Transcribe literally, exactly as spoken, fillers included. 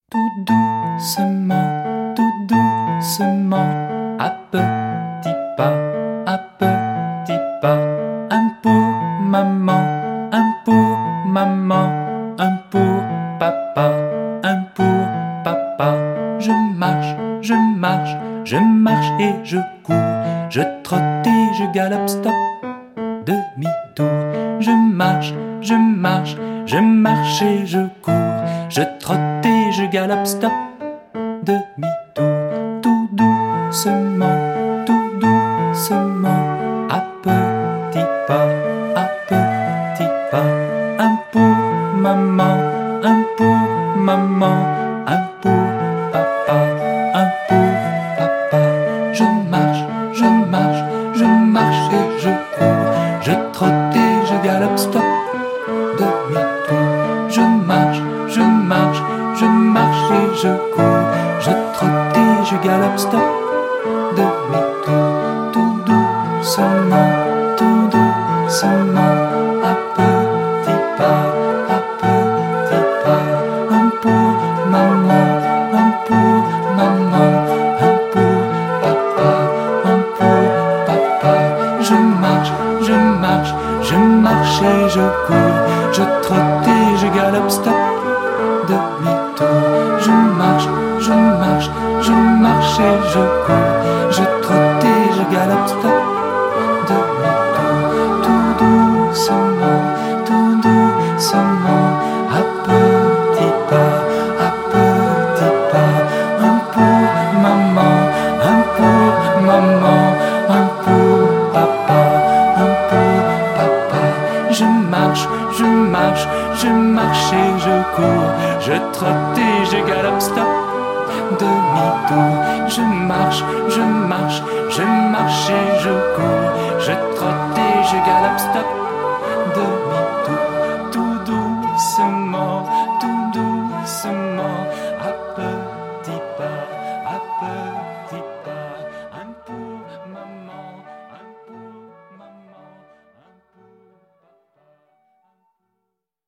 tout doucement, tout doucement, à petits pas, à petits pas, un pour maman, un pour maman, un pour papa, un pour papa. Je marche, je marche, je marche et je cours, je trotte et je galope, stop, demi-tour. Je marche, je marche, je marche et je cours, je trotte et je galope, stop, demi-tour. Tout doucement, tout doucement, à petits pas, à petits pas, un pour maman, un pour maman, un pour papa, un pour papa. Je marche, je marche, je marche et je cours, je trotte et je galope, stop, demi-tour. Je marche, je marche, je marche et je cours, je trotte et je galope, stop, demi-tour. Tout doucement, tout doucement, à petits pas, à petits pas, un pour maman, un pour maman, un pour papa, un pour papa. Je marche, je marche, je marche et je cours, je trotte et je galope, stop, demi-tour. Je marche, je marche, je marche et je cours, je trotte et je galope, stop, demi-tour. Tout doucement, tout doucement, à petits pas, à petits pas, un pour maman, un pour maman, un pour papa, un pour papa. Je marche, je marche, je marche et je cours, je trotte et je galope, stop, demi-tour. Je marche, je marche, je marche et je cours, je trotte et je galope, stop,